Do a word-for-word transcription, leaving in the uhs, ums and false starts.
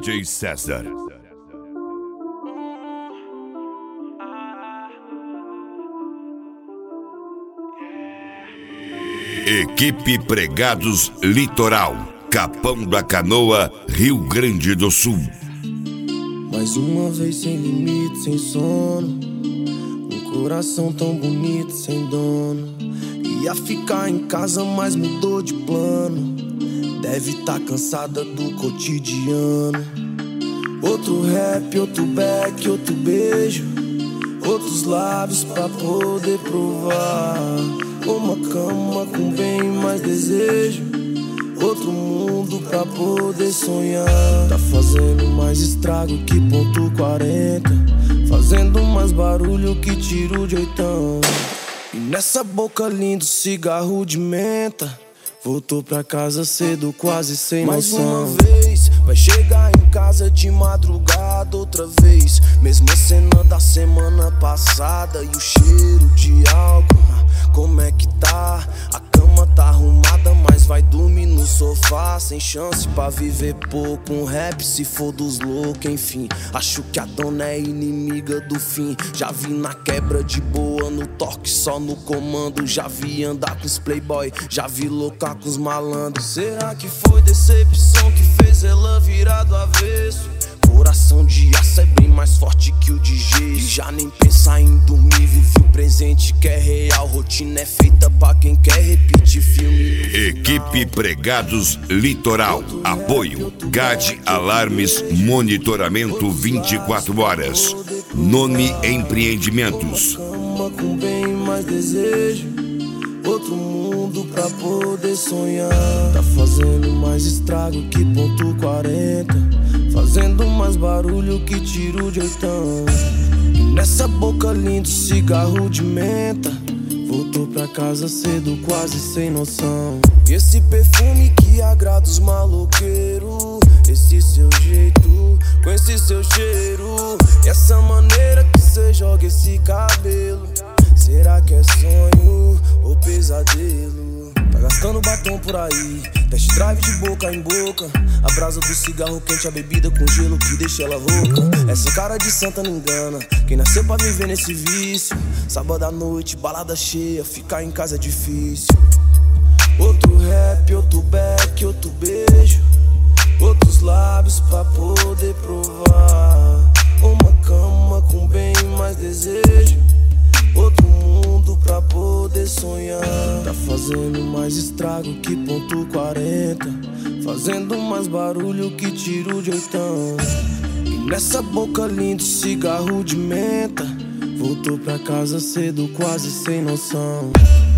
D J César. Equipe Pregados Litoral, Capão da Canoa, Rio Grande do Sul. Mais uma vez sem limite, sem sono, um coração tão bonito, sem dono. Ia ficar em casa, mas mudou de plano. Deve tá cansada do cotidiano. Outro rap, outro back, outro beijo, outros lábios pra poder provar. Uma cama com bem mais desejo, outro mundo pra poder sonhar. Tá fazendo mais estrago que ponto quarenta, fazendo mais barulho que tiro de oitão. E nessa boca linda, cigarro de menta. Voltou pra casa cedo, quase sem mais noção. Mais uma vez, vai chegar em casa de madrugada outra vez. Mesma cena da semana passada e o cheiro de álcool. Como é que tá? A cama tá arrumada, mas vai dormir no sofá. Sem chance pra viver pouco, um rap se for dos loucos, enfim. Acho que a dona é inimiga do fim. Já vi na quebra de boa, no toque só no comando. Já vi andar com os playboy, já vi loucar com os malandros. Será que foi decepção que fez ela virar do avesso? Coração de aço é bem mais forte que o de gesso. E já nem pensar em dormir, vive o presente que é real. Rotina é feita pra quem quer repetir filme. Equipe Pregados Litoral, apoio G A D Alarmes, monitoramento vinte e quatro horas. Nome Empreendimentos. Cama com bem mais desejo, outro mundo pra poder sonhar. Tá fazendo mais estrago que ponto quarenta, fazendo mais barulho que tiro de oitão. E nessa boca linda, cigarro de menta. Voltou pra casa cedo, quase sem noção. Esse perfume que agrada os maloqueiros, esse seu jeito, com esse seu cheiro, e essa maneira que cê joga esse cabelo. Será que é sonho ou pesadelo? Tá gastando batom por aí, test drive de boca em boca. A brasa do cigarro quente, a bebida com gelo que deixa ela rouca. Essa cara de santa não engana quem nasceu pra viver nesse vício. Sábado à noite, balada cheia, ficar em casa é difícil. Outro rap, outro back, outro beijo, outros lábios pra poder provar. Uma cama com bem mais desejo, outro mundo pra poder sonhar. Tá fazendo mais estrago que ponto quarenta, fazendo mais barulho que tiro de oitão. E nessa boca linda, cigarro de menta. Voltou pra casa cedo, quase sem noção.